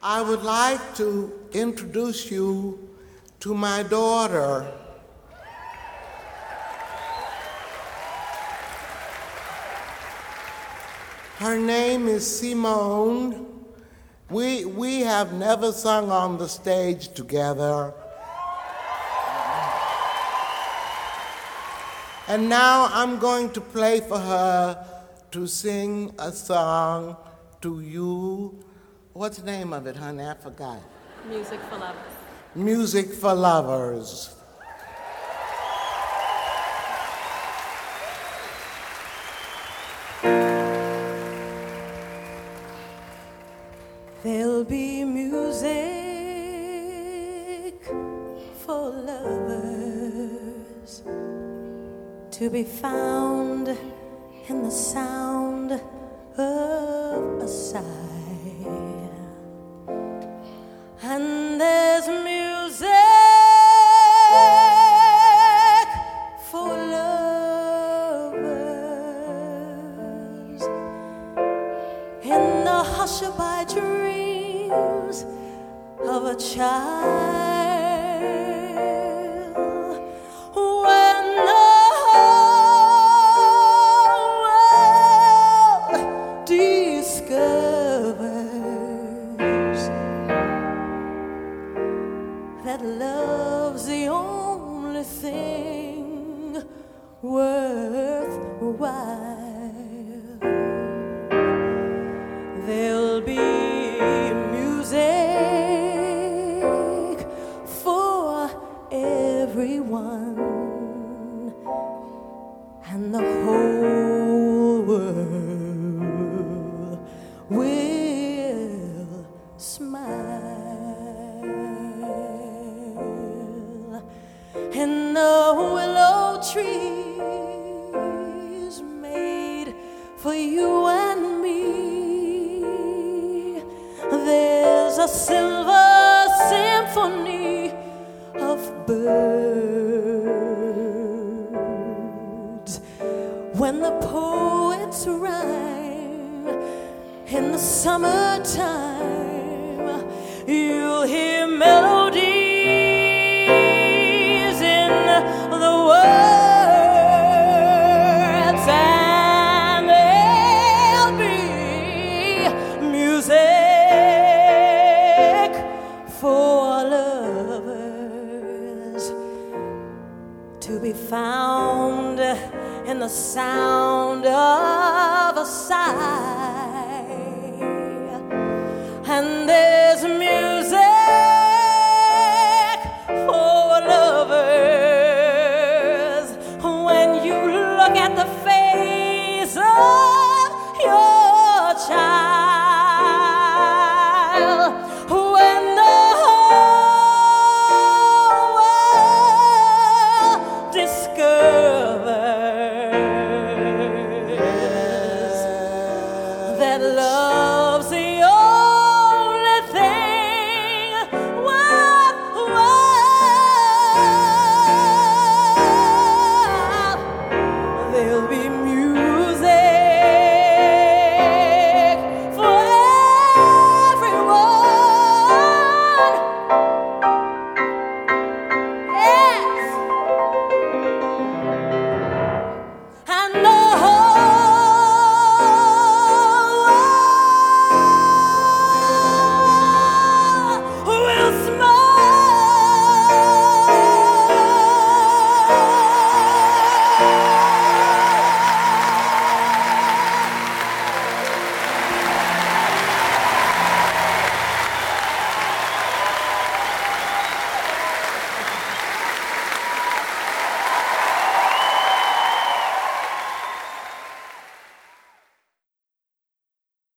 I would like to introduce you to my daughter. Her name is Simone. We have never sung on the stage together. And now I'm going to play for her to sing a song to you. What's the name of it, honey? I forgot. Music for Lovers. Music for Lovers. There'll be music for lovers to be found in the sound of a sigh. And there's music for lovers in the hush-a-by dreams of a child. When the whole world discovers that love's the only thing worthwhile, there'll be music for everyone, and the whole world will smile. And the willow trees made for you and me, there's a silver symphony of birds. When the poets rhyme in the summertime, you'll hear melodies in the words, and there'll be music for lovers to be found in the sound